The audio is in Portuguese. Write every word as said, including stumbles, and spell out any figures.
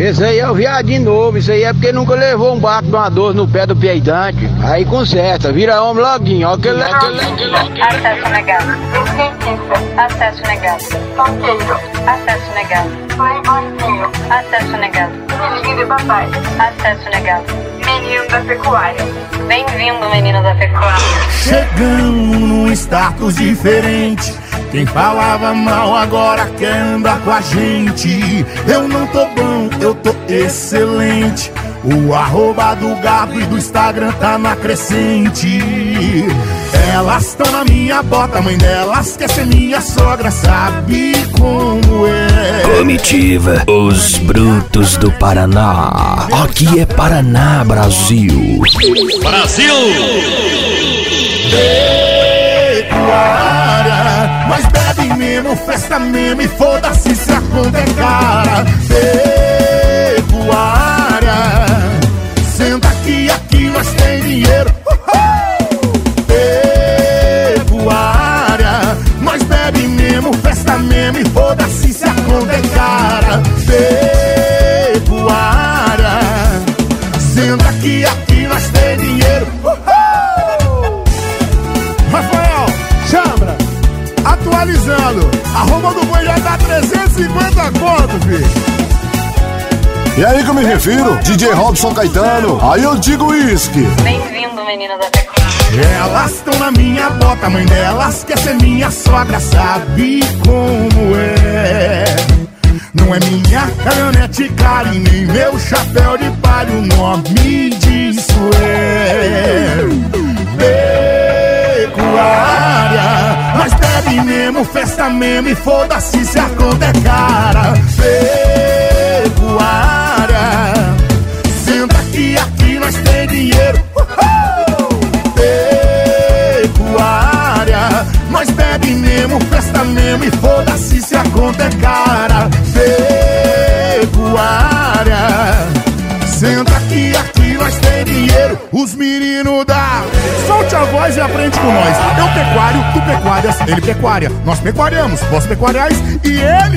Esse aí é o viadinho novo, isso aí é porque nunca levou um baco de uma dor no pé do peidante. Aí conserta, vira homem loguinho, ó que ele... Acesso negado. Acesso negado. Acesso negado. Acesso negado. Menino papai. Acesso negado. Menino da pecuária. Bem-vindo, menino da pecuária. Chegamos num status diferente. Quem falava mal agora quer andar com a gente. Eu não tô bom, eu tô excelente. O arroba do gado e do Instagram tá na crescente. Elas tão na minha bota, a mãe delas quer ser minha sogra, sabe como é. Comitiva, os brutos do Paraná. Aqui é Paraná, Brasil. Brasil! Pecuária, mas bebe mesmo, festa mesmo e foda-se se a conta é cara. Pecuária, senta aqui, aqui nós tem dinheiro. Pecuária, nós bebe mesmo, festa mesmo e foda-se se a conta é cara. Pecuária, senta aqui, aqui nós tem dinheiro. Rafael, chama, atualizando, a roupa do boi já dá trezentos e cinquenta conto, filho. E aí que eu me refiro, D J Robson Caetano, aí eu digo uísque. Bem-vindo, menino da pecuária. Elas estão na minha bota, a mãe delas quer ser minha sogra, sabe como é. Não é minha caminhonete cara e nem meu chapéu de palha, o nome disso é pecuária. Mas bebe mesmo, festa mesmo e foda-se se a conta é cara. Pecuária, senta aqui, aqui nós tem dinheiro. Pecuária, nós bebe mesmo, festa mesmo e foda-se se a conta é cara. Pecuária, senta aqui, aqui nós tem dinheiro. Os meninos da... Solte a voz e aprende com nós. Eu pecuário, tu pecuárias, ele pecuária. Nós pecuariamos, vós pecuariais e ele